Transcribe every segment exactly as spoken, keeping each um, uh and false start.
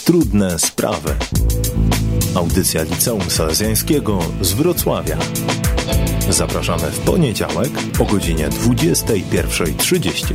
Trudne sprawy. Audycja Liceum Salezjańskiego z Wrocławia. Zapraszamy w poniedziałek o godzinie dwudziesta pierwsza trzydzieści.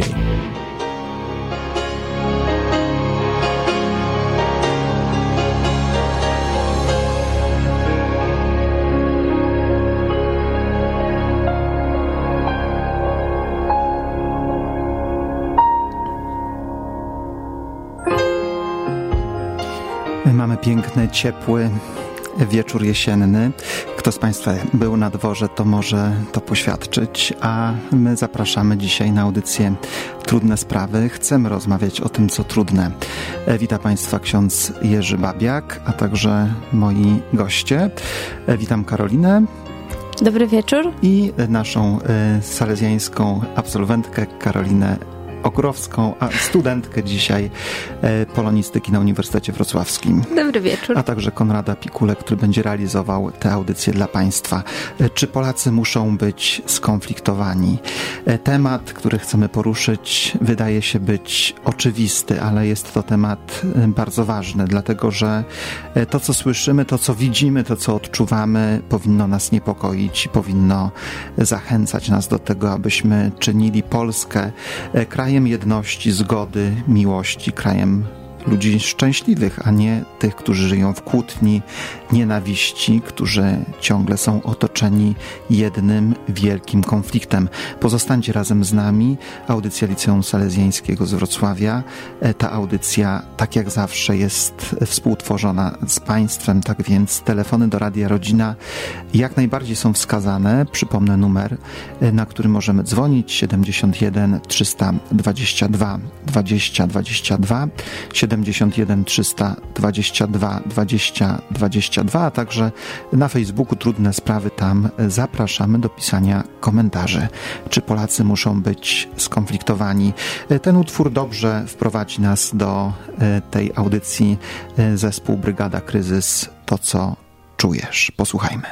Mamy piękny, ciepły wieczór jesienny. Kto z Państwa był na dworze, to może to poświadczyć, a my zapraszamy dzisiaj na audycję Trudne Sprawy. Chcemy rozmawiać o tym, co trudne. Witam Państwa ksiądz Jerzy Babiak, a także moi goście. Witam Karolinę. Dobry wieczór. I naszą salezjańską absolwentkę Karolinę Okurowską, a studentkę dzisiaj e, polonistyki na Uniwersytecie Wrocławskim. Dobry wieczór. A także Konrada Pikulę, który będzie realizował tę audycję dla Państwa. E, czy Polacy muszą być skonfliktowani? E, temat, który chcemy poruszyć, wydaje się być oczywisty, ale jest to temat e, bardzo ważny, dlatego że e, to, co słyszymy, to, co widzimy, to, co odczuwamy, powinno nas niepokoić i powinno zachęcać nas do tego, abyśmy czynili Polskę e, krajem Krajem jedności, zgody, miłości, krajem ludzi szczęśliwych, a nie tych, którzy żyją w kłótni, nienawiści, którzy ciągle są otoczeni jednym wielkim konfliktem. Pozostańcie razem z nami. Audycja Liceum Salezjańskiego z Wrocławia. Ta audycja, tak jak zawsze, jest współtworzona z Państwem, tak więc telefony do Radia Rodzina jak najbardziej są wskazane. Przypomnę numer, na który możemy dzwonić: siedemdziesiąt jeden trzysta dwadzieścia dwa dwadzieścia dwadzieścia dwa, siedemdziesiąt jeden trzysta dwadzieścia dwa dwadzieścia dwadzieścia dwa, a także na Facebooku Trudne Sprawy. Tam zapraszamy do pisania komentarzy. Czy Polacy muszą być skonfliktowani? Ten utwór dobrze wprowadzi nas do tej audycji. Zespół Brygada Kryzys, To co czujesz. Posłuchajmy.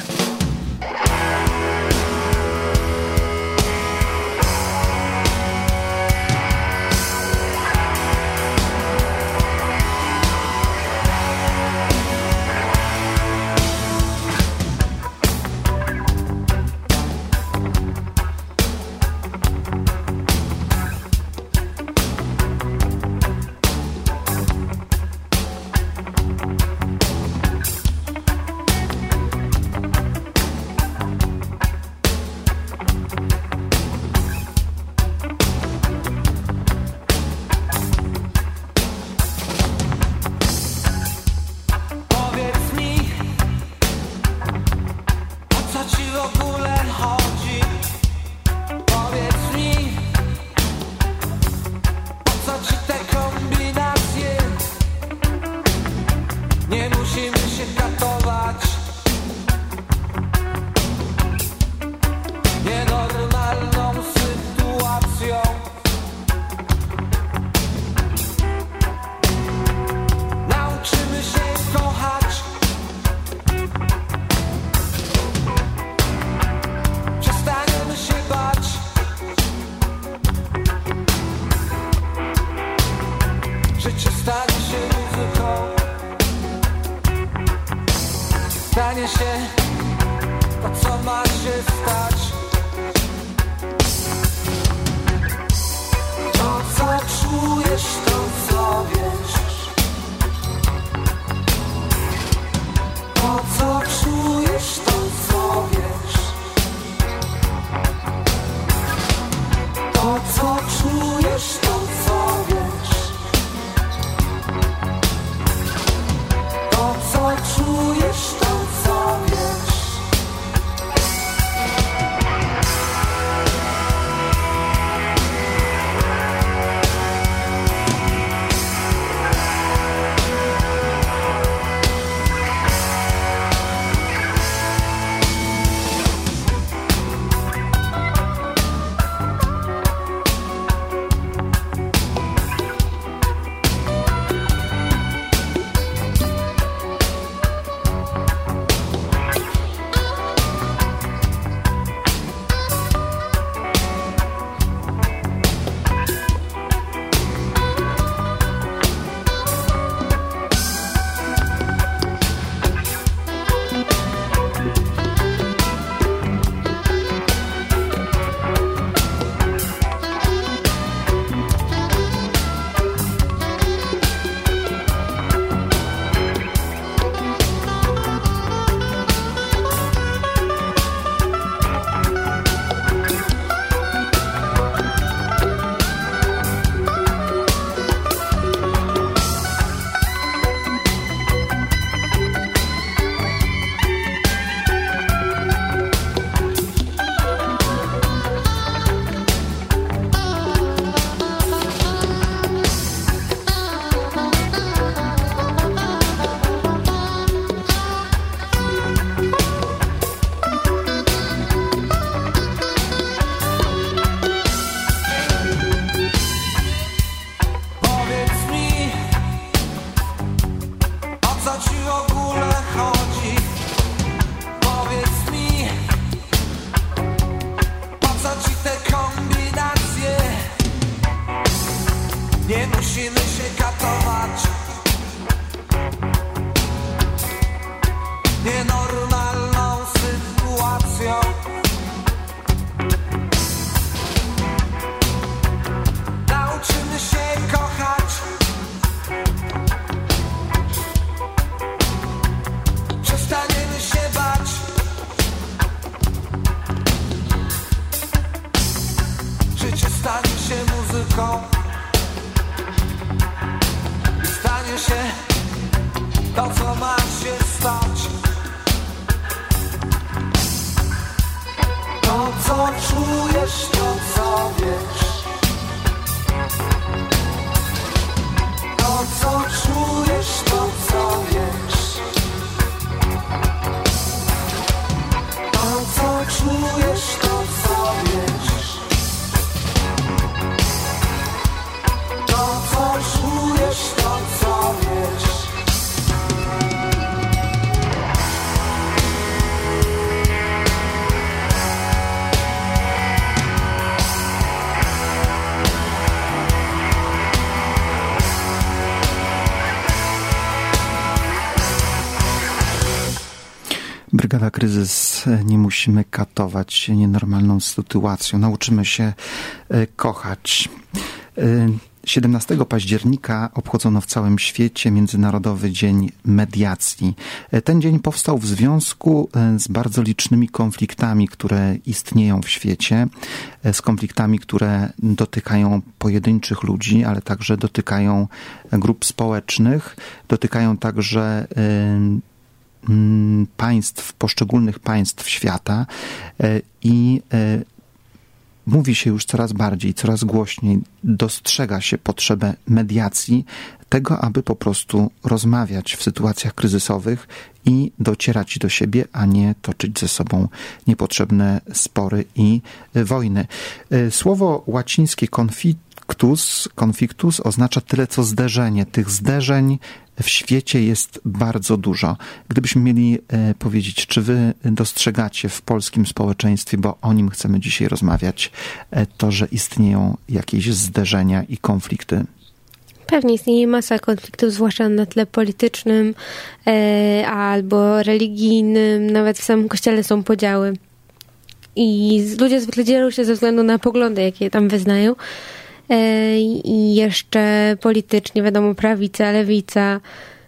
ratować nienormalną sytuacją. Nauczymy się kochać, przestaniemy się bać. Życie stanie się muzyką i stanie się to, co ma się stać. To, co czujesz, to, co wiesz. To, co czujesz, to, co wiesz. To, co czujesz, to, co wiesz. To, co czujesz, to, co wiesz. Brygada Kryzys. Nie musimy katować nienormalną sytuacją. Nauczymy się kochać. siedemnastego października obchodzono w całym świecie Międzynarodowy Dzień Mediacji. Ten dzień powstał w związku z bardzo licznymi konfliktami, które istnieją w świecie, z konfliktami, które dotykają pojedynczych ludzi, ale także dotykają grup społecznych, dotykają także państw, poszczególnych państw świata i mówi się już coraz bardziej, coraz głośniej, dostrzega się potrzebę mediacji, tego, aby po prostu rozmawiać w sytuacjach kryzysowych i docierać do siebie, a nie toczyć ze sobą niepotrzebne spory i wojny. Słowo łacińskie conflictus, conflictus oznacza tyle, co zderzenie. Tych zderzeń w świecie jest bardzo dużo. Gdybyśmy mieli e, powiedzieć, czy wy dostrzegacie w polskim społeczeństwie, bo o nim chcemy dzisiaj rozmawiać, e, to, że istnieją jakieś zderzenia i konflikty? Pewnie istnieje masa konfliktów, zwłaszcza na tle politycznym e, albo religijnym. Nawet w samym kościele są podziały. I ludzie zwykle dzielą się ze względu na poglądy, jakie tam wyznają. I jeszcze politycznie, wiadomo, prawica, lewica,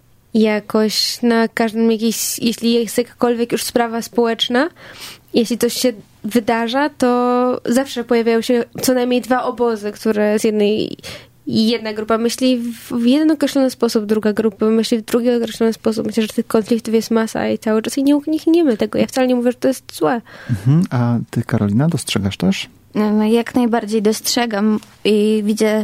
jakoś na każdym jakiejś, jeśli jest jakakolwiek już sprawa społeczna, jeśli coś się wydarza, to zawsze pojawiają się co najmniej dwa obozy, które z jednej jedna grupa myśli w jeden określony sposób, druga grupa myśli w drugi określony sposób. Myślę, że tych konfliktów jest masa i cały czas i nie unikniemy tego. Ja wcale nie mówię, że to jest złe. Mhm. A ty, Karolina, dostrzegasz też? No, jak najbardziej dostrzegam i widzę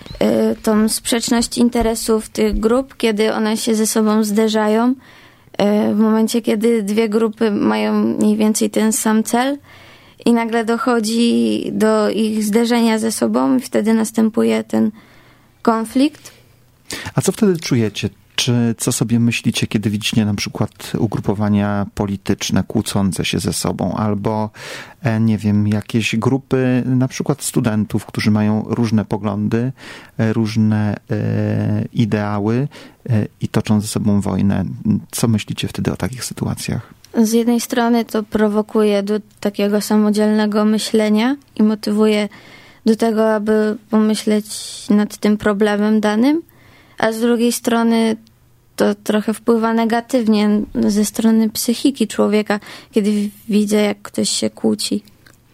y, tą sprzeczność interesów tych grup, kiedy one się ze sobą zderzają. Y, w momencie, kiedy dwie grupy mają mniej więcej ten sam cel i nagle dochodzi do ich zderzenia ze sobą i wtedy następuje ten konflikt. A co wtedy czujecie? Czy co sobie myślicie, kiedy widzicie na przykład ugrupowania polityczne kłócące się ze sobą, albo nie wiem, jakieś grupy na przykład studentów, którzy mają różne poglądy, różne e, ideały e, i toczą ze sobą wojnę. Co myślicie wtedy o takich sytuacjach? Z jednej strony to prowokuje do takiego samodzielnego myślenia i motywuje do tego, aby pomyśleć nad tym problemem danym, a z drugiej strony to trochę wpływa negatywnie ze strony psychiki człowieka, kiedy widzę, jak ktoś się kłóci.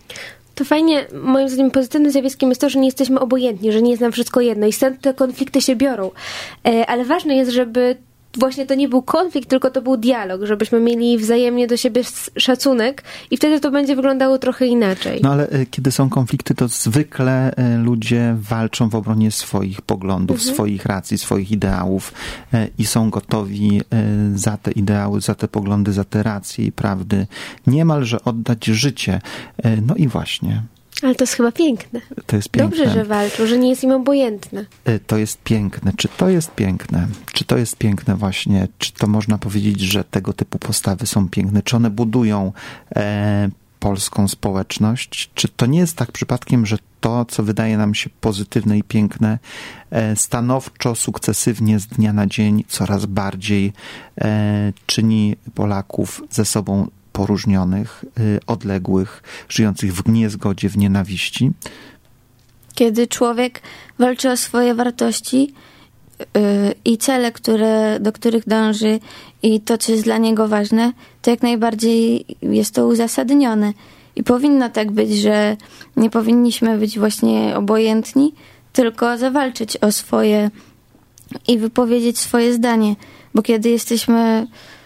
To fajnie, moim zdaniem pozytywnym zjawiskiem jest to, że nie jesteśmy obojętni, że nie jest nam wszystko jedno i stąd te konflikty się biorą. Ale ważne jest, żeby właśnie to nie był konflikt, tylko to był dialog, żebyśmy mieli wzajemnie do siebie szacunek i wtedy to będzie wyglądało trochę inaczej. No ale kiedy są konflikty, to zwykle ludzie walczą w obronie swoich poglądów, mhm. swoich racji, swoich ideałów i są gotowi za te ideały, za te poglądy, za te racje i prawdy niemalże oddać życie. No i właśnie. Ale to jest chyba piękne. To jest piękne. Dobrze, że walczą, że nie jest im obojętne. To jest piękne. Czy to jest piękne? Czy to jest piękne właśnie? Czy to można powiedzieć, że tego typu postawy są piękne? Czy one budują e, polską społeczność? Czy to nie jest tak przypadkiem, że to, co wydaje nam się pozytywne i piękne, stanowczo, sukcesywnie z dnia na dzień coraz bardziej czyni Polaków ze sobą poróżnionych, odległych, żyjących w niezgodzie, w nienawiści? Kiedy człowiek walczy o swoje wartości yy, i cele, które, do których dąży i to, co jest dla niego ważne, to jak najbardziej jest to uzasadnione. I powinno tak być, że nie powinniśmy być właśnie obojętni, tylko zawalczyć o swoje i wypowiedzieć swoje zdanie. Bo kiedy jesteśmy...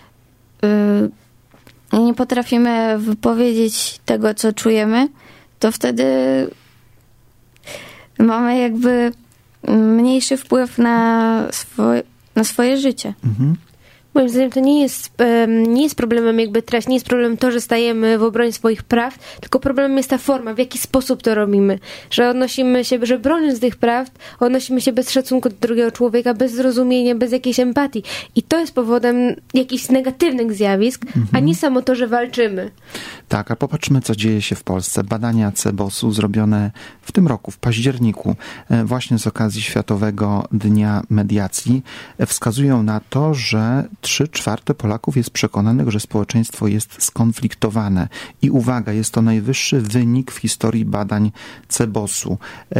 Yy, nie potrafimy wypowiedzieć tego, co czujemy, to wtedy mamy jakby mniejszy wpływ na, swoje, na swoje życie. Mhm. Moim zdaniem to nie jest, nie jest problemem jakby treść, nie jest problemem to, że stajemy w obronie swoich praw, tylko problemem jest ta forma, w jaki sposób to robimy. Że odnosimy się, że broniąc tych praw, odnosimy się bez szacunku do drugiego człowieka, bez zrozumienia, bez jakiejś empatii. I to jest powodem jakichś negatywnych zjawisk, mhm. a nie samo to, że walczymy. Tak, a popatrzmy, co dzieje się w Polsce. Badania Cebosu zrobione w tym roku, w październiku, właśnie z okazji Światowego Dnia Mediacji, wskazują na to, że trzy czwarte Polaków jest przekonanych, że społeczeństwo jest skonfliktowane. I uwaga, jest to najwyższy wynik w historii badań Cebosu.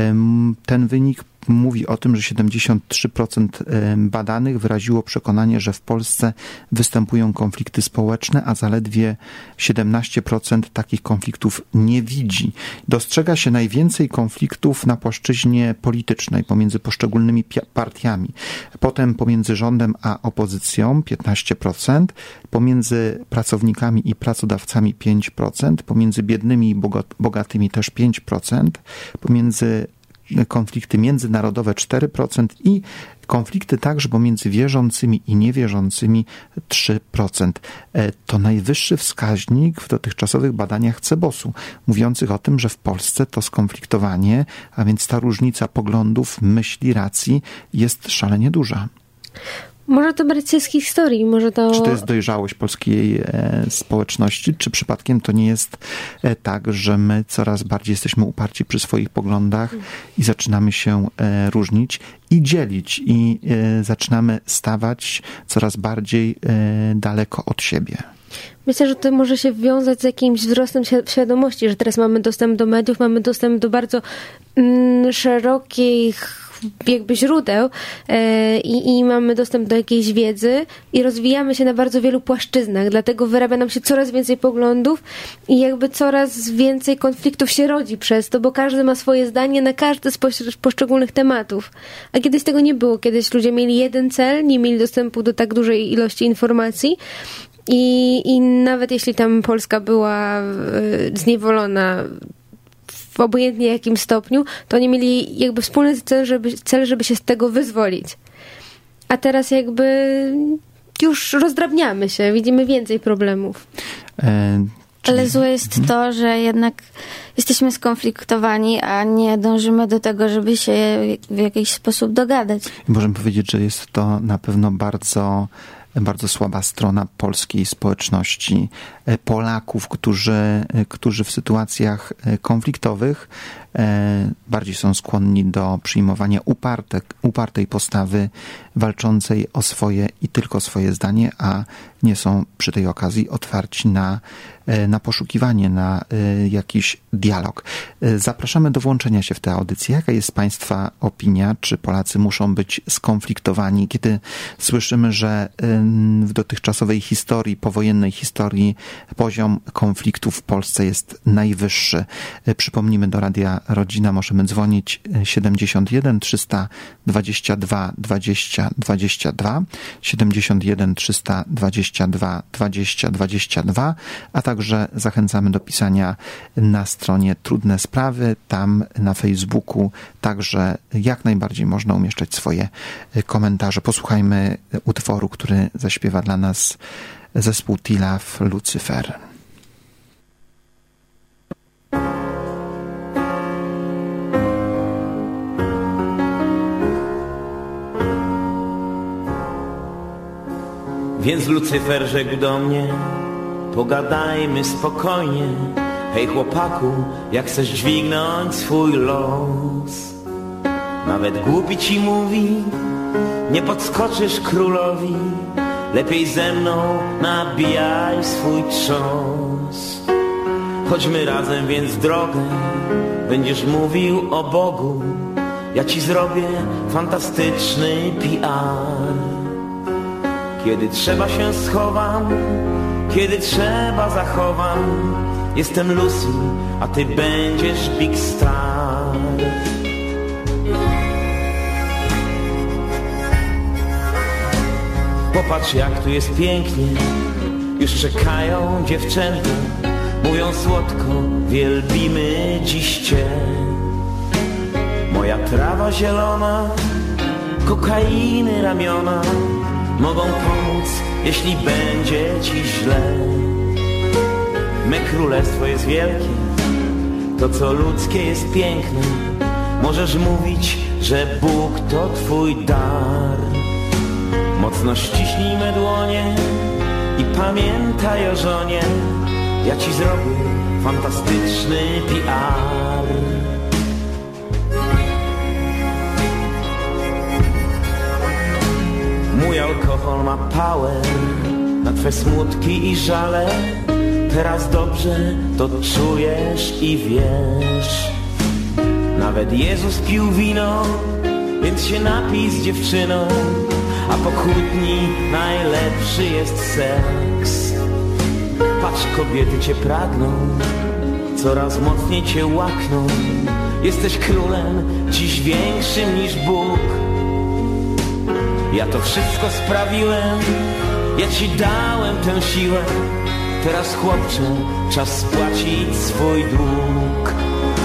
Ten wynik mówi o tym, że siedemdziesiąt trzy procent badanych wyraziło przekonanie, że w Polsce występują konflikty społeczne, a zaledwie siedemnaście procent takich konfliktów nie widzi. Dostrzega się najwięcej konfliktów na płaszczyźnie politycznej pomiędzy poszczególnymi partiami. Potem pomiędzy rządem a opozycją piętnaście procent, pomiędzy pracownikami i pracodawcami pięć procent, pomiędzy biednymi i bogatymi też pięć procent, pomiędzy konflikty międzynarodowe cztery procent i konflikty także pomiędzy wierzącymi i niewierzącymi trzy procent. To najwyższy wskaźnik w dotychczasowych badaniach Cebosu, mówiących o tym, że w Polsce to skonfliktowanie, a więc ta różnica poglądów, myśli, racji jest szalenie duża. Może to brać się z historii, może to... Czy to jest dojrzałość polskiej e, społeczności, czy przypadkiem to nie jest e, tak, że my coraz bardziej jesteśmy uparci przy swoich poglądach i zaczynamy się e, różnić i dzielić i e, zaczynamy stawać coraz bardziej e, daleko od siebie? Myślę, że to może się wiązać z jakimś wzrostem świadomości, że teraz mamy dostęp do mediów, mamy dostęp do bardzo mm, szerokich jakby źródeł e, i, i mamy dostęp do jakiejś wiedzy i rozwijamy się na bardzo wielu płaszczyznach, dlatego wyrabia nam się coraz więcej poglądów i jakby coraz więcej konfliktów się rodzi przez to, bo każdy ma swoje zdanie na każdy z poszczególnych tematów. A kiedyś tego nie było. Kiedyś ludzie mieli jeden cel, nie mieli dostępu do tak dużej ilości informacji i, i nawet jeśli tam Polska była y, zniewolona w obojętnie jakim stopniu, to oni mieli jakby wspólny cel, żeby, cel, żeby się z tego wyzwolić. A teraz jakby już rozdrabniamy się, widzimy więcej problemów. E, czyli... Ale złe jest hmm. to, że jednak jesteśmy skonfliktowani, a nie dążymy do tego, żeby się w jakiś sposób dogadać. I możemy powiedzieć, że jest to na pewno bardzo bardzo słaba strona polskiej społeczności, Polaków, którzy, którzy w sytuacjach konfliktowych bardziej są skłonni do przyjmowania uparte, upartej postawy walczącej o swoje i tylko swoje zdanie, a nie są przy tej okazji otwarci na, na poszukiwanie, na jakiś dialog. Zapraszamy do włączenia się w tę audycję. Jaka jest Państwa opinia? Czy Polacy muszą być skonfliktowani? Kiedy słyszymy, że w dotychczasowej historii, powojennej historii poziom konfliktów w Polsce jest najwyższy. Przypomnijmy, do Radia Rodzina możemy dzwonić siedemdziesiąt jeden trzysta dwadzieścia dwa dwadzieścia dwadzieścia dwa, siedemdziesiąt jeden trzysta dwadzieścia dwa dwadzieścia dwadzieścia dwa, a także zachęcamy do pisania na stronie Trudne Sprawy, tam na Facebooku także jak najbardziej można umieszczać swoje komentarze. Posłuchajmy utworu, który zaśpiewa dla nas zespół Tilaf, Lucyfer. Więc Lucyfer rzekł do mnie: pogadajmy spokojnie, Hej chłopaku, jak chcesz dźwignąć swój los, nawet głupi ci mówi, nie podskoczysz królowi, lepiej ze mną nabijaj swój trząs. Chodźmy razem więc w drogę, będziesz mówił o Bogu, ja ci zrobię fantastyczny P R. Kiedy trzeba się schowam, kiedy trzeba zachowam, jestem Lucy, a ty będziesz Big Star. Popatrz jak tu jest pięknie, już czekają dziewczęta, mówią słodko, wielbimy dziś cię. Moja trawa zielona, kokainy ramiona mogą pomóc, jeśli będzie ci źle. Me królestwo jest wielkie, to co ludzkie jest piękne. Możesz mówić, że Bóg to twój dar. Mocno ściśnij me dłonie i pamiętaj o żonie, ja ci zrobię fantastyczny P R. Mój alkohol ma power na twe smutki i żale. Teraz dobrze to czujesz i wiesz. Nawet Jezus pił wino, więc się napij z dziewczyną, a po kłótni najlepszy jest seks. Patrz, kobiety cię pragną, coraz mocniej cię łakną. Jesteś królem, dziś większym niż Bóg. Ja to wszystko sprawiłem, ja ci dałem tę siłę. Teraz chłopcze, czas spłacić swój dług.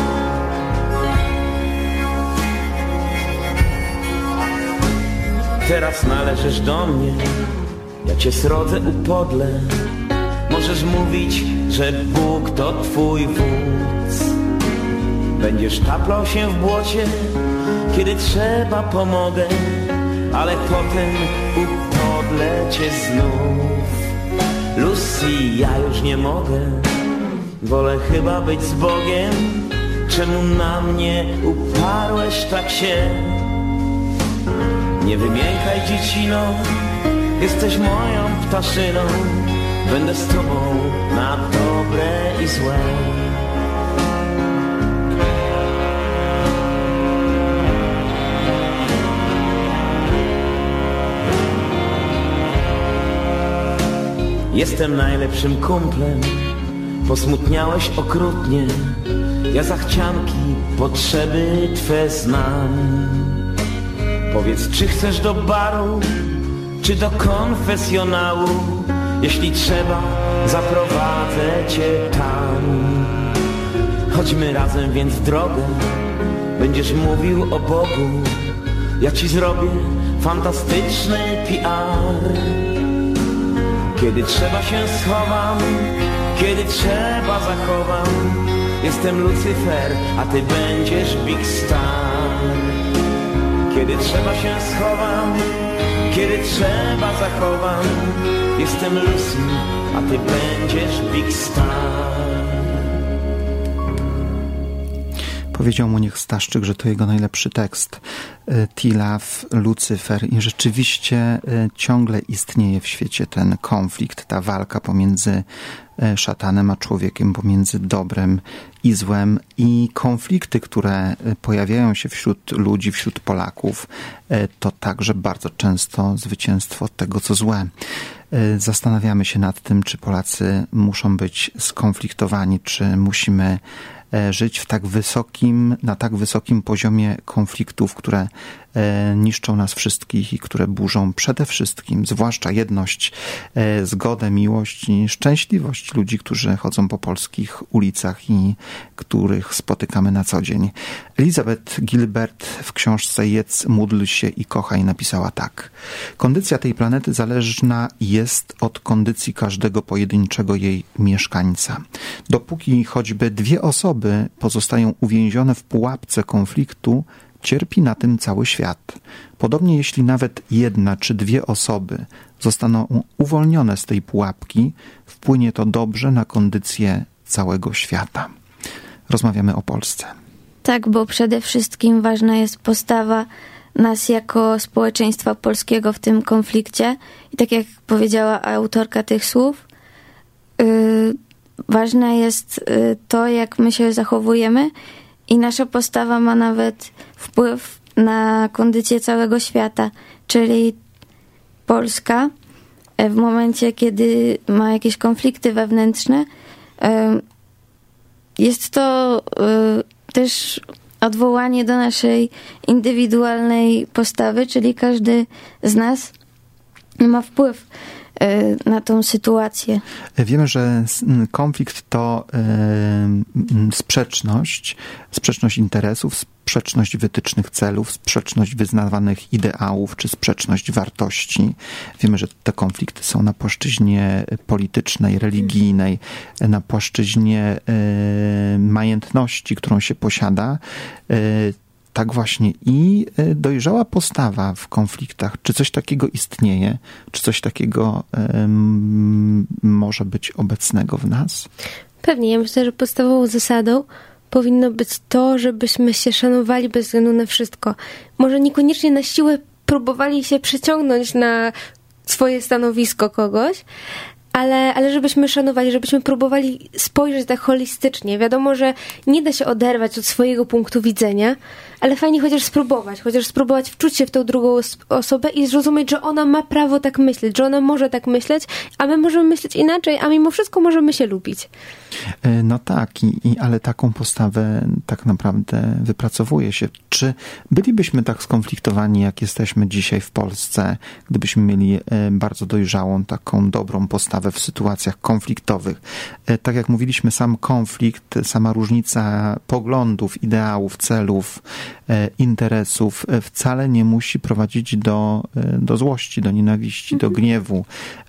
Teraz należysz do mnie, ja cię srodzę upodlę. Możesz mówić, że Bóg to twój wódz. Będziesz taplał się w błocie, kiedy trzeba pomogę, ale potem upodlę cię znów. Lucy, ja już nie mogę, wolę chyba być z Bogiem. Czemu na mnie uparłeś tak się? Nie wymiękaj dziecino, jesteś moją ptaszyną. Będę z tobą na dobre i złe. Jestem najlepszym kumplem, posmutniałeś okrutnie. Ja zachcianki, potrzeby twe znam. Powiedz, czy chcesz do baru, czy do konfesjonału? Jeśli trzeba, zaprowadzę cię tam. Chodźmy razem więc w drogę, będziesz mówił o Bogu. Ja ci zrobię fantastyczny P R. Kiedy trzeba się schowam, kiedy trzeba zachowam. Jestem Lucyfer, a ty będziesz Big Star. Kiedy trzeba się schowam, kiedy trzeba zachowam. Jestem Lucy, a ty będziesz Big Star. Powiedział mu niech Staszczyk, że to jego najlepszy tekst. T-Love, Lucyfer, i rzeczywiście ciągle istnieje w świecie ten konflikt, ta walka pomiędzy szatanem a człowiekiem, pomiędzy dobrem i złem, i konflikty, które pojawiają się wśród ludzi, wśród Polaków, to także bardzo często zwycięstwo tego, co złe. Zastanawiamy się nad tym, czy Polacy muszą być skonfliktowani, czy musimy żyć w tak wysokim, na tak wysokim poziomie konfliktów, które niszczą nas wszystkich i które burzą przede wszystkim, zwłaszcza jedność, zgodę, miłość i szczęśliwość ludzi, którzy chodzą po polskich ulicach i których spotykamy na co dzień. Elizabeth Gilbert w książce Jedz, módl się i kochaj napisała tak. Kondycja tej planety zależna jest od kondycji każdego pojedynczego jej mieszkańca. Dopóki choćby dwie osoby pozostają uwięzione w pułapce konfliktu, cierpi na tym cały świat. Podobnie jeśli nawet jedna czy dwie osoby zostaną uwolnione z tej pułapki, wpłynie to dobrze na kondycję całego świata. Rozmawiamy o Polsce. Tak, bo przede wszystkim ważna jest postawa nas jako społeczeństwa polskiego w tym konflikcie. I tak jak powiedziała autorka tych słów, yy, ważne jest yy, to, jak my się zachowujemy i nasza postawa ma nawet wpływ na kondycję całego świata. Czyli Polska w momencie, kiedy ma jakieś konflikty wewnętrzne, yy, jest to yy, też odwołanie do naszej indywidualnej postawy, czyli każdy z nas ma wpływ na tą sytuację. Wiemy, że konflikt to sprzeczność, sprzeczność interesów, sprzeczność wytycznych celów, sprzeczność wyznawanych ideałów, czy sprzeczność wartości. Wiemy, że te konflikty są na płaszczyźnie politycznej, religijnej, na płaszczyźnie majętności, którą się posiada. Tak właśnie i dojrzała postawa w konfliktach. Czy coś takiego istnieje? Czy coś takiego um, może być obecnego w nas? Pewnie. Ja myślę, że podstawową zasadą powinno być to, żebyśmy się szanowali bez względu na wszystko. Może niekoniecznie na siłę próbowali się przyciągnąć na swoje stanowisko kogoś, ale, ale żebyśmy szanowali, żebyśmy próbowali spojrzeć tak holistycznie. Wiadomo, że nie da się oderwać od swojego punktu widzenia, ale fajnie chociaż spróbować, chociaż spróbować wczuć się w tą drugą osobę i zrozumieć, że ona ma prawo tak myśleć, że ona może tak myśleć, a my możemy myśleć inaczej, a mimo wszystko możemy się lubić. No tak, i, i, ale taką postawę tak naprawdę wypracowuje się. Czy bylibyśmy tak skonfliktowani, jak jesteśmy dzisiaj w Polsce, gdybyśmy mieli bardzo dojrzałą, taką dobrą postawę w sytuacjach konfliktowych? Tak jak mówiliśmy, sam konflikt, sama różnica poglądów, ideałów, celów, interesów wcale nie musi prowadzić do, do złości, do nienawiści, do gniewu,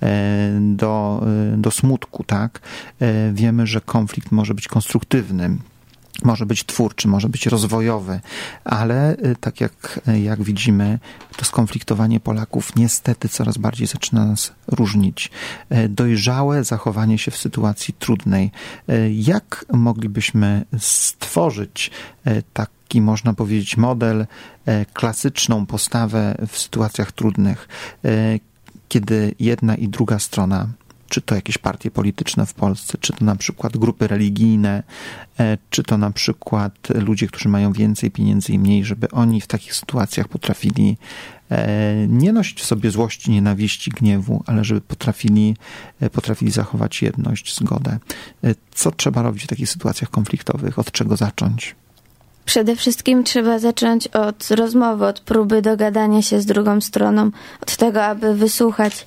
do, do smutku, tak? Wiemy, że konflikt może być konstruktywny, może być twórczy, może być rozwojowy, ale tak jak, jak widzimy, to skonfliktowanie Polaków niestety coraz bardziej zaczyna nas różnić. Dojrzałe zachowanie się w sytuacji trudnej. Jak moglibyśmy stworzyć taki, można powiedzieć, model, klasyczną postawę w sytuacjach trudnych, kiedy jedna i druga strona, czy to jakieś partie polityczne w Polsce, czy to na przykład grupy religijne, czy to na przykład ludzie, którzy mają więcej pieniędzy i mniej, żeby oni w takich sytuacjach potrafili nie nosić w sobie złości, nienawiści, gniewu, ale żeby potrafili, potrafili zachować jedność, zgodę. Co trzeba robić w takich sytuacjach konfliktowych? Od czego zacząć? Przede wszystkim trzeba zacząć od rozmowy, od próby dogadania się z drugą stroną, od tego, aby wysłuchać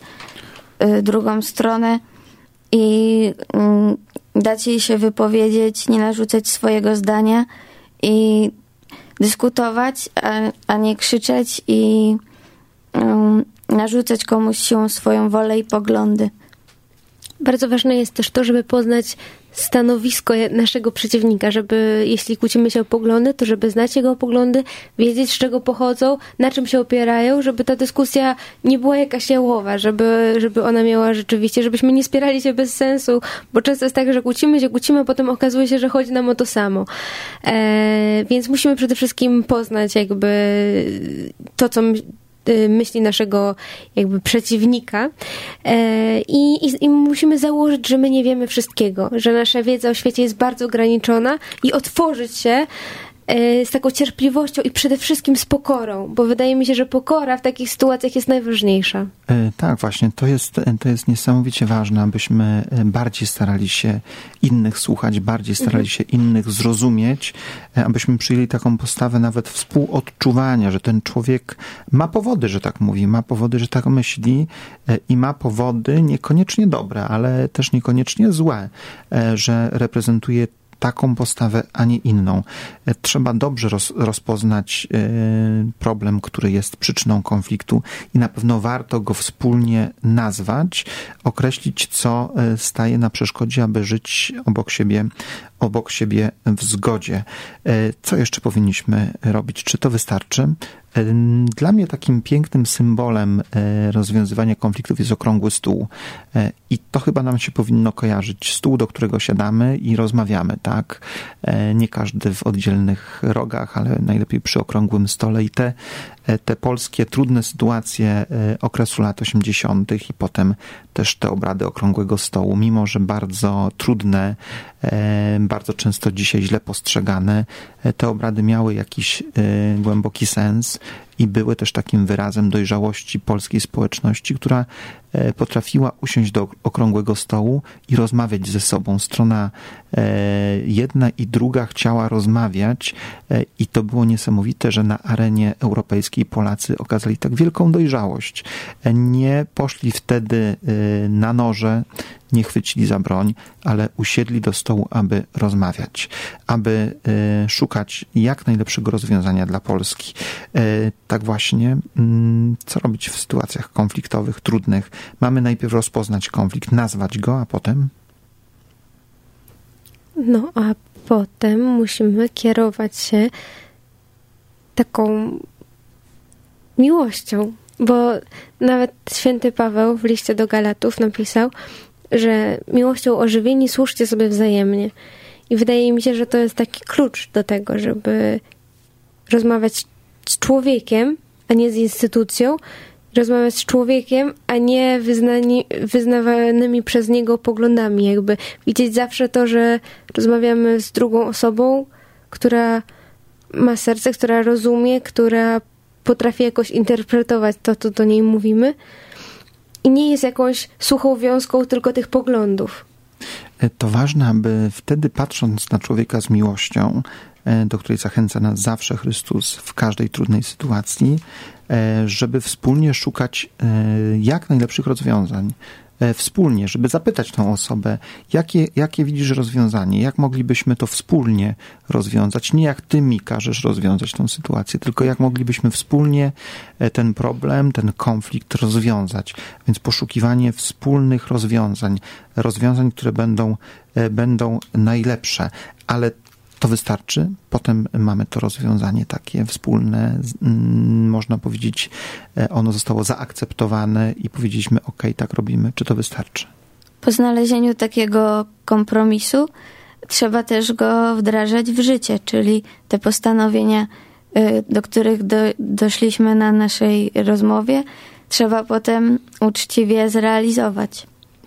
drugą stronę i dać jej się wypowiedzieć, nie narzucać swojego zdania i dyskutować, a, a nie krzyczeć i um, narzucać komuś siłą swoją wolę i poglądy. Bardzo ważne jest też to, żeby poznać stanowisko naszego przeciwnika, żeby jeśli kłócimy się o poglądy, to żeby znać jego poglądy, wiedzieć z czego pochodzą, na czym się opierają, żeby ta dyskusja nie była jakaś jałowa, żeby, żeby ona miała rzeczywiście, żebyśmy nie spierali się bez sensu, bo często jest tak, że kłócimy się, kłócimy, a potem okazuje się, że chodzi nam o to samo. E, więc musimy przede wszystkim poznać jakby to, co my, myśli naszego jakby przeciwnika e, i, i, i musimy założyć, że my nie wiemy wszystkiego, że nasza wiedza o świecie jest bardzo ograniczona i otworzyć się e, z taką cierpliwością i przede wszystkim z pokorą, bo wydaje mi się, że pokora w takich sytuacjach jest najważniejsza. E, tak, właśnie, to jest, to jest niesamowicie ważne, abyśmy bardziej starali się innych słuchać, bardziej starali mhm. się innych zrozumieć, abyśmy przyjęli taką postawę nawet współodczuwania, że ten człowiek ma powody, że tak mówi, ma powody, że tak myśli i ma powody niekoniecznie dobre, ale też niekoniecznie złe, że reprezentuje taką postawę, a nie inną. Trzeba dobrze roz, rozpoznać problem, który jest przyczyną konfliktu i na pewno warto go wspólnie nazwać, określić, co staje na przeszkodzie, aby żyć obok siebie, obok siebie w zgodzie. Co jeszcze powinniśmy robić? Czy to wystarczy? Dla mnie takim pięknym symbolem rozwiązywania konfliktów jest okrągły stół. I to chyba nam się powinno kojarzyć. Stół, do którego siadamy i rozmawiamy, tak? Nie każdy w oddzielnych rogach, ale najlepiej przy okrągłym stole. I te, te polskie trudne sytuacje okresu lat osiemdziesiątych i potem też te obrady okrągłego stołu, mimo że bardzo trudne, bardzo często dzisiaj źle postrzegane, te obrady miały jakiś głęboki sens i były też takim wyrazem dojrzałości polskiej społeczności, która potrafiła usiąść do okrągłego stołu i rozmawiać ze sobą. Strona jedna i druga chciała rozmawiać i to było niesamowite, że na arenie europejskiej Polacy okazali tak wielką dojrzałość. Nie poszli wtedy na noże, nie chwycili za broń, ale usiedli do stołu, aby rozmawiać, aby szukać jak najlepszego rozwiązania dla Polski. Tak właśnie, co robić w sytuacjach konfliktowych, trudnych? Mamy najpierw rozpoznać konflikt, nazwać go, a potem? No, a potem musimy kierować się taką miłością, bo nawet święty Paweł w liście do Galatów napisał, że miłością ożywieni służcie sobie wzajemnie. I wydaje mi się, że to jest taki klucz do tego, żeby rozmawiać z człowiekiem, a nie z instytucją, rozmawiać z człowiekiem, a nie wyznani, wyznawanymi przez niego poglądami. Jakby widzieć zawsze to, że rozmawiamy z drugą osobą, która ma serce, która rozumie, która potrafi jakoś interpretować to, co do niej mówimy. I nie jest jakąś suchą wiązką tylko tych poglądów. To ważne, aby wtedy patrząc na człowieka z miłością, do której zachęca nas zawsze Chrystus w każdej trudnej sytuacji, żeby wspólnie szukać jak najlepszych rozwiązań. Wspólnie, żeby zapytać tą osobę, jakie, jakie widzisz rozwiązanie, jak moglibyśmy to wspólnie rozwiązać. Nie jak ty mi każesz rozwiązać tą sytuację, tylko jak moglibyśmy wspólnie ten problem, ten konflikt rozwiązać. Więc poszukiwanie wspólnych rozwiązań, rozwiązań, które będą, będą najlepsze, ale to wystarczy. Potem mamy to rozwiązanie takie wspólne, można powiedzieć, ono zostało zaakceptowane i powiedzieliśmy, ok, tak robimy. Czy to wystarczy? Po znalezieniu takiego kompromisu trzeba też go wdrażać w życie, czyli te postanowienia, do których do, doszliśmy na naszej rozmowie, trzeba potem uczciwie zrealizować.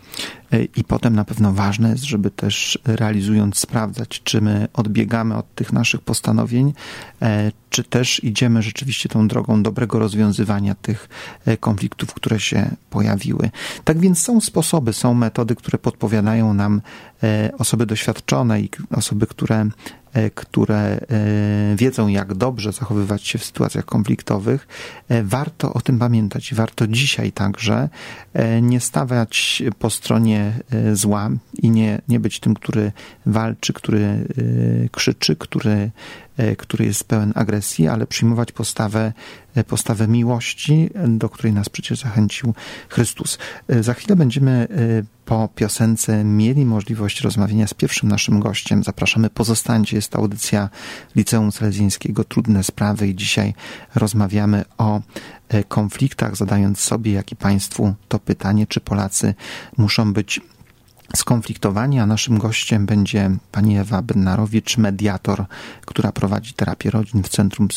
I potem na pewno ważne jest, żeby też realizując sprawdzać, czy my odbiegamy od tych naszych postanowień, czy też idziemy rzeczywiście tą drogą dobrego rozwiązywania tych konfliktów, które się pojawiły. Tak więc są sposoby, są metody, które podpowiadają nam osoby doświadczone i osoby, które które wiedzą, jak dobrze zachowywać się w sytuacjach konfliktowych. Warto o tym pamiętać. Warto dzisiaj także nie stawać po stronie zła i nie, nie być tym, który walczy, który krzyczy, który, który jest pełen agresji, ale przyjmować postawę, postawę miłości, do której nas przecież zachęcił Chrystus. Za chwilę będziemy po piosence mieli możliwość rozmawiania z pierwszym naszym gościem. Zapraszamy, pozostańcie. Jest to audycja Liceum Salezjańskiego Trudne Sprawy i dzisiaj rozmawiamy o konfliktach, zadając sobie, jak i Państwu to pytanie, czy Polacy muszą być skonfliktowani, a naszym gościem będzie pani Ewa Bednarowicz, mediator, która prowadzi terapię rodzin w Centrum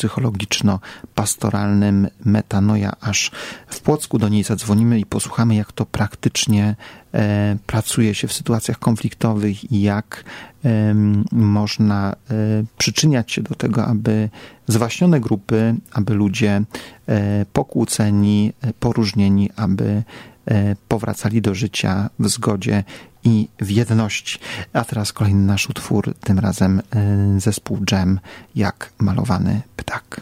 Psychologiczno-Pastoralnym Metanoja aż w Płocku. Do niej zadzwonimy i posłuchamy, jak to praktycznie e, pracuje się w sytuacjach konfliktowych i jak e, można e, przyczyniać się do tego, aby zwaśnione grupy, aby ludzie e, pokłóceni, poróżnieni, aby powracali do życia w zgodzie i w jedności. A teraz kolejny nasz utwór, tym razem zespół Dżem, jak malowany ptak.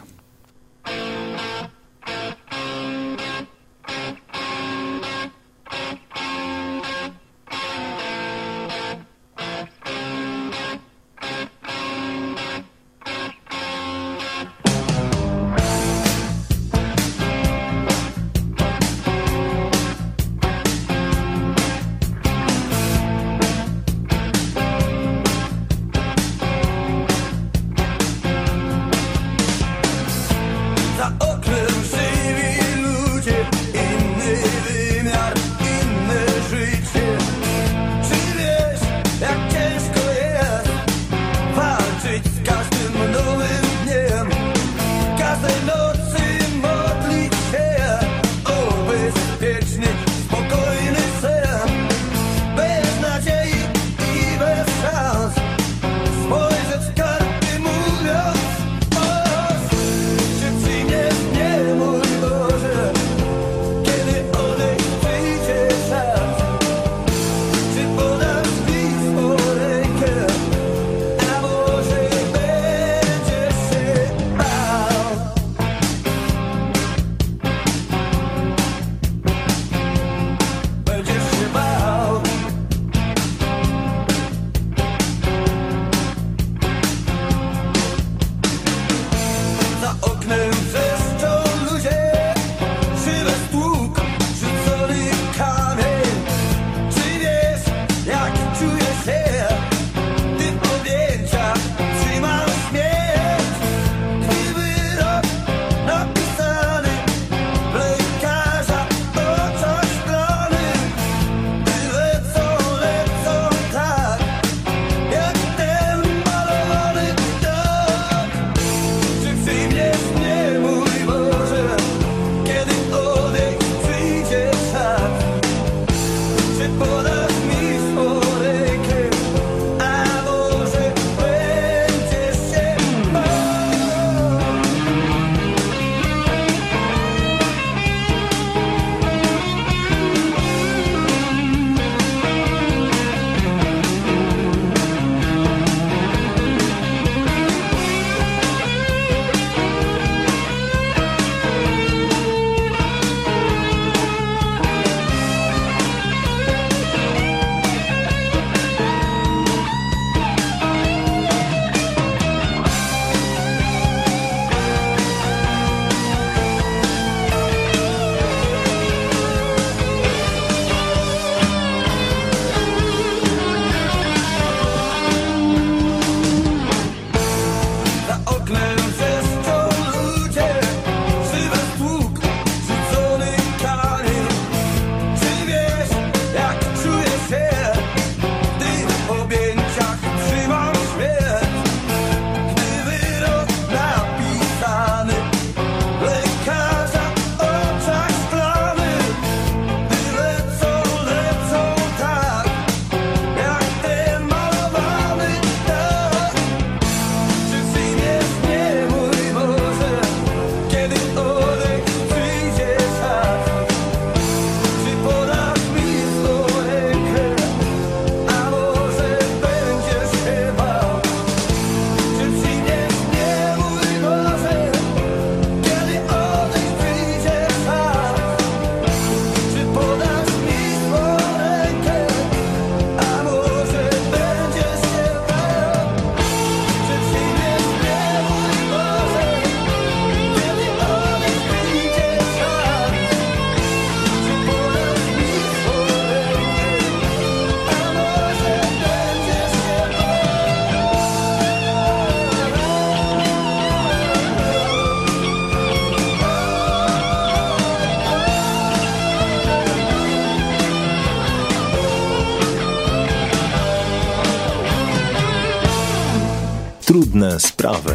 Trudne sprawy.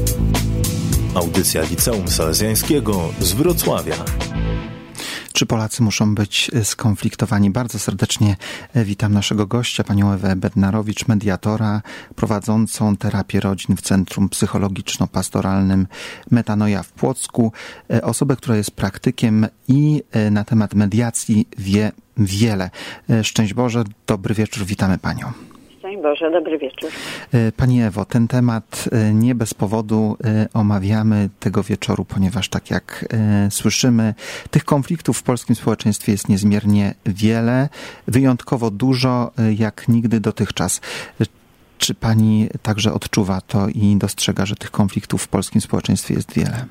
Audycja Liceum Salezjańskiego z Wrocławia. Czy Polacy muszą być skonfliktowani? Bardzo serdecznie witam naszego gościa, panią Ewę Bednarowicz, mediatora prowadzącą terapię rodzin w Centrum Psychologiczno-Pastoralnym Metanoia w Płocku. Osobę, która jest praktykiem i na temat mediacji wie wiele. Szczęść Boże, dobry wieczór, witamy panią. Szczęść Boże, dobry wieczór. Pani Ewo, ten temat nie bez powodu omawiamy tego wieczoru, ponieważ tak jak słyszymy, tych konfliktów w polskim społeczeństwie jest niezmiernie wiele, wyjątkowo dużo, jak nigdy dotychczas. Czy pani także odczuwa to i dostrzega, że tych konfliktów w polskim społeczeństwie jest wiele?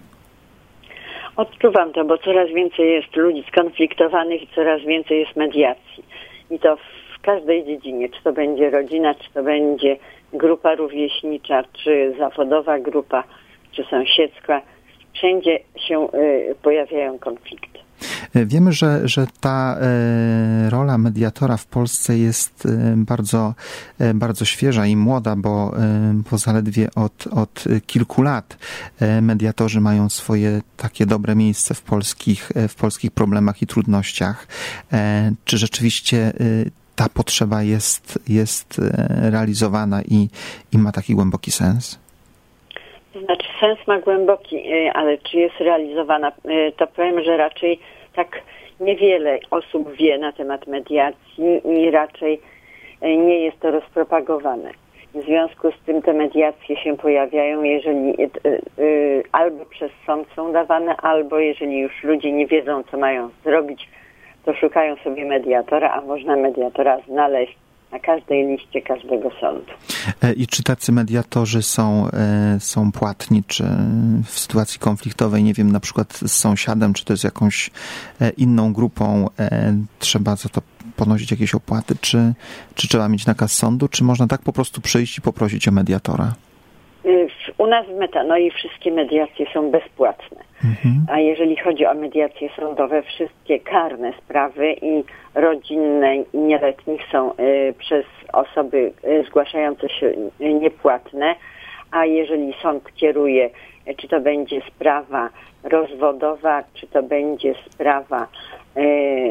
Odczuwam to, bo coraz więcej jest ludzi skonfliktowanych i coraz więcej jest mediacji. I to w każdej dziedzinie, czy to będzie rodzina, czy to będzie grupa rówieśnicza, czy zawodowa grupa, czy sąsiedzka. Wszędzie się y, pojawiają konflikty. Wiemy, że, że ta e, rola mediatora w Polsce jest e, bardzo, e, bardzo świeża i młoda, bo, e, bo zaledwie od, od kilku lat e, mediatorzy mają swoje takie dobre miejsce w polskich, e, w polskich problemach i trudnościach. E, czy rzeczywiście e, ta potrzeba jest, jest realizowana i, i ma taki głęboki sens? To znaczy sens ma głęboki, ale czy jest realizowana, to powiem, że raczej tak niewiele osób wie na temat mediacji i raczej nie jest to rozpropagowane. W związku z tym te mediacje się pojawiają, jeżeli albo przez sąd są dawane, albo jeżeli już ludzie nie wiedzą, co mają zrobić, to szukają sobie mediatora, a można mediatora znaleźć na każdej liście każdego sądu. I czy tacy mediatorzy są, są płatni, czy w sytuacji konfliktowej, nie wiem, na przykład z sąsiadem, czy to jest jakąś inną grupą, trzeba za to ponosić jakieś opłaty, czy, czy trzeba mieć nakaz sądu, czy można tak po prostu przyjść i poprosić o mediatora? U nas w Metanoi wszystkie mediacje są bezpłatne. Mhm. A jeżeli chodzi o mediacje sądowe, wszystkie karne sprawy i rodzinne i nieletnich są y, przez osoby y, zgłaszające się y, niepłatne, a jeżeli sąd kieruje, y, czy to będzie sprawa rozwodowa, czy to będzie sprawa y,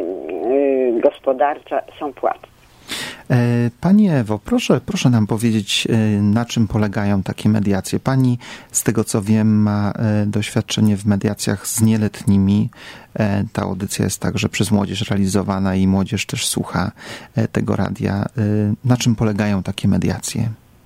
y, gospodarcza, są płatne. Pani Ewo, proszę, proszę nam powiedzieć, na czym polegają takie mediacje. Pani, z tego co wiem, ma doświadczenie w mediacjach z nieletnimi. Ta audycja jest także przez młodzież realizowana i młodzież też słucha tego radia. Na czym polegają takie mediacje?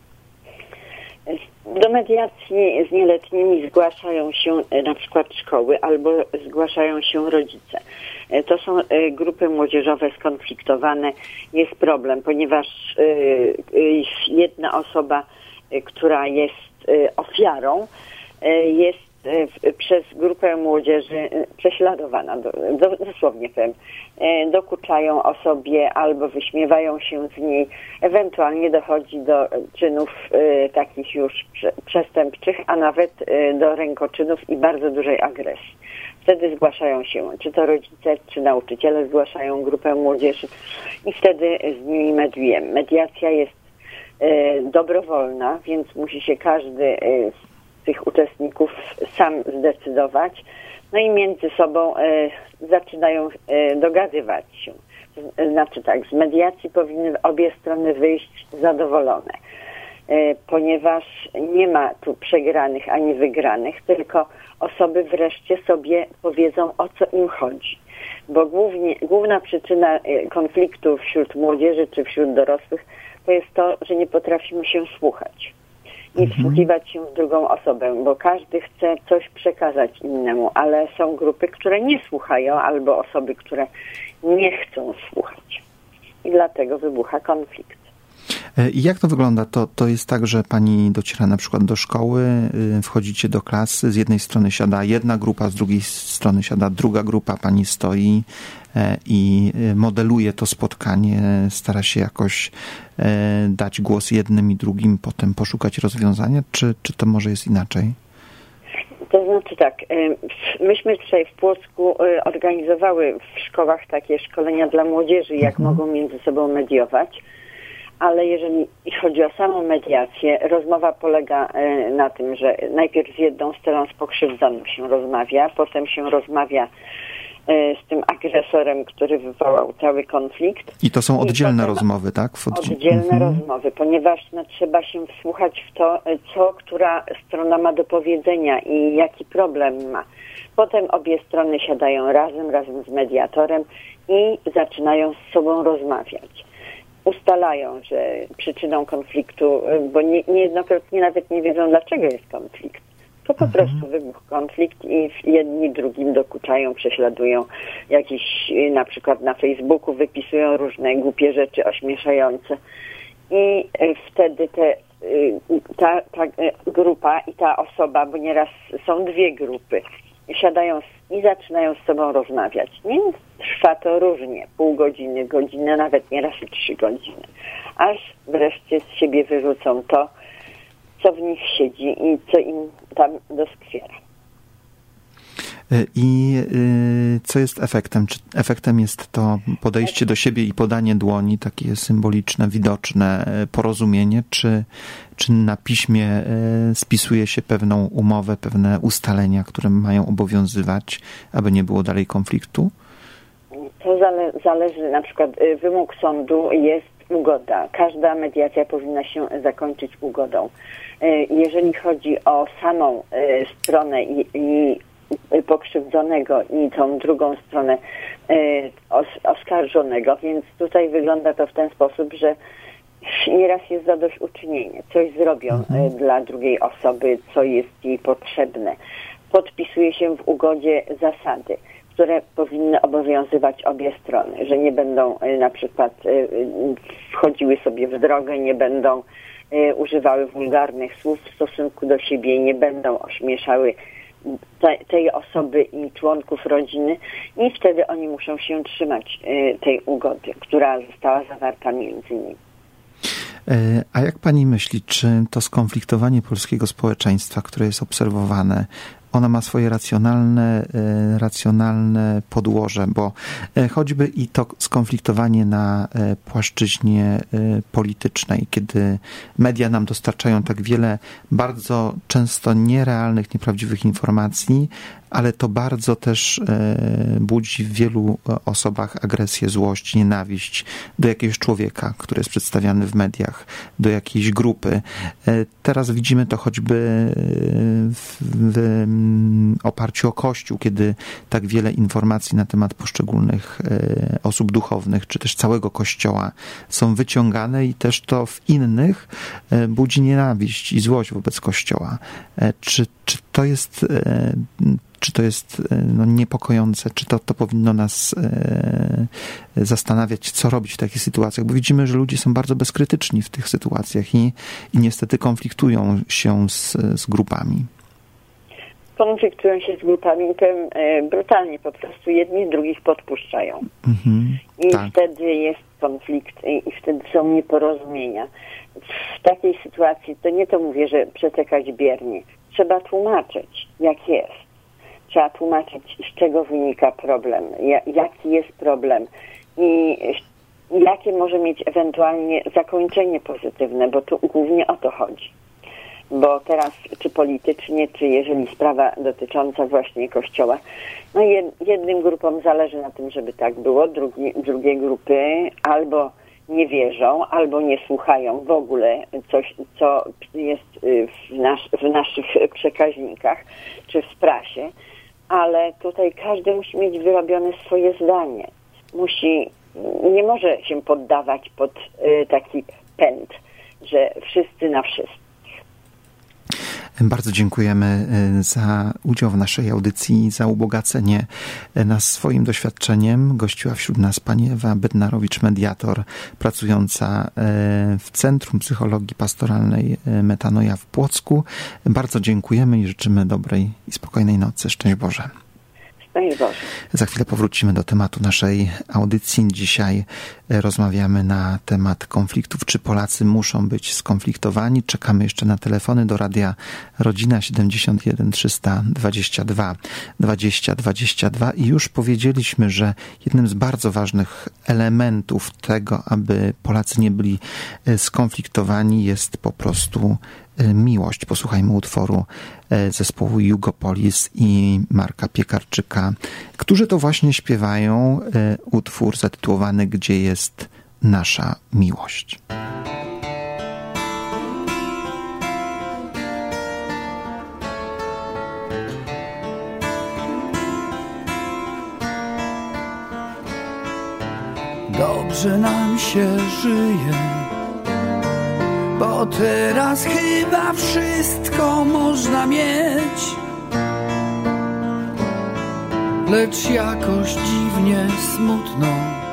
Do mediacji z nieletnimi zgłaszają się na przykład szkoły albo zgłaszają się rodzice. To są grupy młodzieżowe skonfliktowane. Jest problem, ponieważ jedna osoba, która jest ofiarą, jest przez grupę młodzieży prześladowana, dosłownie powiem. Dokuczają osobie albo wyśmiewają się z niej. Ewentualnie dochodzi do czynów takich już przestępczych, a nawet do rękoczynów i bardzo dużej agresji. Wtedy zgłaszają się, czy to rodzice, czy nauczyciele zgłaszają grupę młodzieży i wtedy z nimi mediujemy. Mediacja jest e, dobrowolna, więc musi się każdy e, z tych uczestników sam zdecydować. No i między sobą e, zaczynają e, dogadywać się. Znaczy tak, z mediacji powinny obie strony wyjść zadowolone, e, ponieważ nie ma tu przegranych ani wygranych, tylko osoby wreszcie sobie powiedzą, o co im chodzi. Bo głównie, główna przyczyna konfliktu wśród młodzieży czy wśród dorosłych to jest to, że nie potrafimy się słuchać i mhm. wsłuchiwać się w drugą osobę, bo każdy chce coś przekazać innemu, ale są grupy, które nie słuchają albo osoby, które nie chcą słuchać. I dlatego wybucha konflikt. I jak to wygląda? To, to jest tak, że pani dociera na przykład do szkoły, wchodzicie do klasy, z jednej strony siada jedna grupa, z drugiej strony siada druga grupa, pani stoi i modeluje to spotkanie, stara się jakoś dać głos jednym i drugim, potem poszukać rozwiązania, czy, czy to może jest inaczej? To znaczy tak, myśmy tutaj w Płocku organizowały w szkołach takie szkolenia dla młodzieży, jak mhm. mogą między sobą mediować. ale jeżeli chodzi o samą mediację, rozmowa polega na tym, że najpierw z jedną stroną, z pokrzywdzonym się rozmawia, potem się rozmawia z tym agresorem, który wywołał cały konflikt. I to są oddzielne rozmowy, tak? W oddzie- oddzielne mhm. rozmowy, ponieważ no, trzeba się wsłuchać w to, co która strona ma do powiedzenia i jaki problem ma. Potem obie strony siadają razem, razem z mediatorem i zaczynają z sobą rozmawiać. Ustalają, że przyczyną konfliktu, bo nie, niejednokrotnie nawet nie wiedzą, dlaczego jest konflikt. To po mhm. prostu wybuchł konflikt i jedni drugim dokuczają, prześladują jakieś, na przykład na Facebooku wypisują różne głupie rzeczy ośmieszające. I wtedy te, ta, ta grupa i ta osoba, bo nieraz są dwie grupy, siadają i zaczynają z sobą rozmawiać. Nie? Trwa to różnie, pół godziny, godzinę, nawet nieraz i trzy godziny. Aż wreszcie z siebie wyrzucą to, co w nich siedzi i co im tam doskwiera. I co jest efektem? Czy efektem jest to podejście do siebie i podanie dłoni, takie symboliczne, widoczne porozumienie, czy, czy na piśmie spisuje się pewną umowę, pewne ustalenia, które mają obowiązywać, aby nie było dalej konfliktu? To zale- zależy, na przykład wymóg sądu jest ugoda. Każda mediacja powinna się zakończyć ugodą. Jeżeli chodzi o samą stronę i, i pokrzywdzonego i tą drugą stronę os, oskarżonego, więc tutaj wygląda to w ten sposób, że nieraz jest zadośćuczynienie. Coś zrobią mhm. dla drugiej osoby, co jest jej potrzebne. Podpisuje się w ugodzie zasady, które powinny obowiązywać obie strony, że nie będą na przykład wchodziły sobie w drogę, nie będą używały wulgarnych słów w stosunku do siebie, nie będą ośmieszały tej osoby i członków rodziny i wtedy oni muszą się trzymać tej ugody, która została zawarta między nimi. A jak pani myśli, czy to skonfliktowanie polskiego społeczeństwa, które jest obserwowane, ona ma swoje racjonalne, racjonalne podłoże, bo choćby i to skonfliktowanie na płaszczyźnie politycznej, kiedy media nam dostarczają tak wiele bardzo często nierealnych, nieprawdziwych informacji, ale to bardzo też budzi w wielu osobach agresję, złość, nienawiść do jakiegoś człowieka, który jest przedstawiany w mediach, do jakiejś grupy. Teraz widzimy to choćby w, w oparciu o Kościół, kiedy tak wiele informacji na temat poszczególnych osób duchownych, czy też całego Kościoła są wyciągane i też to w innych budzi nienawiść i złość wobec Kościoła. Czy, czy to jest Czy to jest no, niepokojące? Czy to, to powinno nas e, zastanawiać, co robić w takich sytuacjach? Bo widzimy, że ludzie są bardzo bezkrytyczni w tych sytuacjach i, i niestety konfliktują się z, z grupami. Konfliktują się z grupami i powiem e, brutalnie, po prostu jedni drugich podpuszczają. Mhm, I tak. wtedy jest konflikt i, i wtedy są nieporozumienia. W takiej sytuacji, to nie to mówię, że przeczekać biernie. Trzeba tłumaczyć, jak jest. Trzeba tłumaczyć, z czego wynika problem, jaki jest problem i jakie może mieć ewentualnie zakończenie pozytywne, bo tu głównie o to chodzi. Bo teraz, czy politycznie, czy jeżeli sprawa dotycząca właśnie Kościoła, no jednym grupom zależy na tym, żeby tak było, drugi, drugie grupy albo nie wierzą, albo nie słuchają w ogóle coś, co jest w, nas, w naszych przekaźnikach, czy w prasie. Ale tutaj każdy musi mieć wyrobione swoje zdanie. Musi, nie może się poddawać pod y, taki pęd, że wszyscy na wszystkich. Bardzo dziękujemy za udział w naszej audycji, za ubogacenie nas swoim doświadczeniem. Gościła wśród nas pani Ewa Bednarowicz-Mediator, pracująca w Centrum Psychologii Pastoralnej Metanoja w Płocku. Bardzo dziękujemy i życzymy dobrej i spokojnej nocy. Szczęść Boże. Szczęść Boże. Za chwilę powrócimy do tematu naszej audycji. Dzisiaj Rozmawiamy na temat konfliktów. Czy Polacy muszą być skonfliktowani? Czekamy jeszcze na telefony do Radia Rodzina siedemdziesiąt jeden trzysta dwadzieścia dwa dwadzieścia dwadzieścia dwa i już powiedzieliśmy, że jednym z bardzo ważnych elementów tego, aby Polacy nie byli skonfliktowani, jest po prostu miłość. Posłuchajmy utworu zespołu Jugopolis i Marka Piekarczyka, którzy to właśnie śpiewają utwór zatytułowany Gdzie jest nasza miłość. Dobrze nam się żyje, bo teraz chyba wszystko można mieć, lecz jakoś dziwnie smutno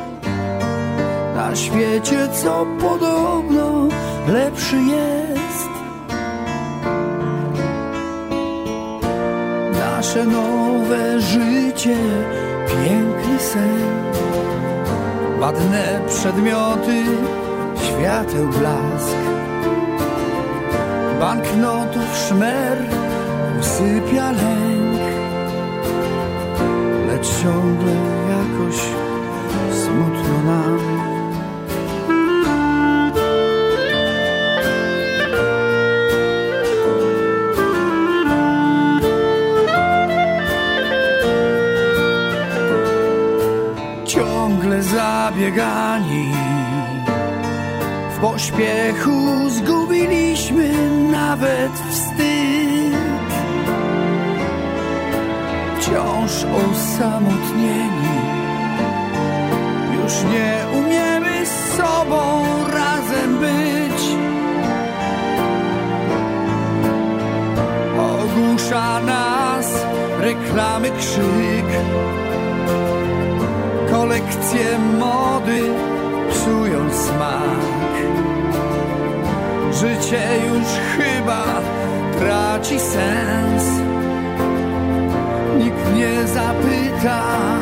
na świecie, co podobno lepszy jest. Nasze nowe życie, piękny sen, ładne przedmioty, świateł blask, banknotów szmer usypia lęk, lecz ciągle jakoś smutno nam. Ciągle zabiegani, w pośpiechu zgubiliśmy nawet wstyd. Wciąż osamotnieni, już nie umiemy z sobą razem być. Ogłusza nas reklamy krzyk, kolekcje mody psują smak. Życie już chyba traci sens. Nikt nie zapyta,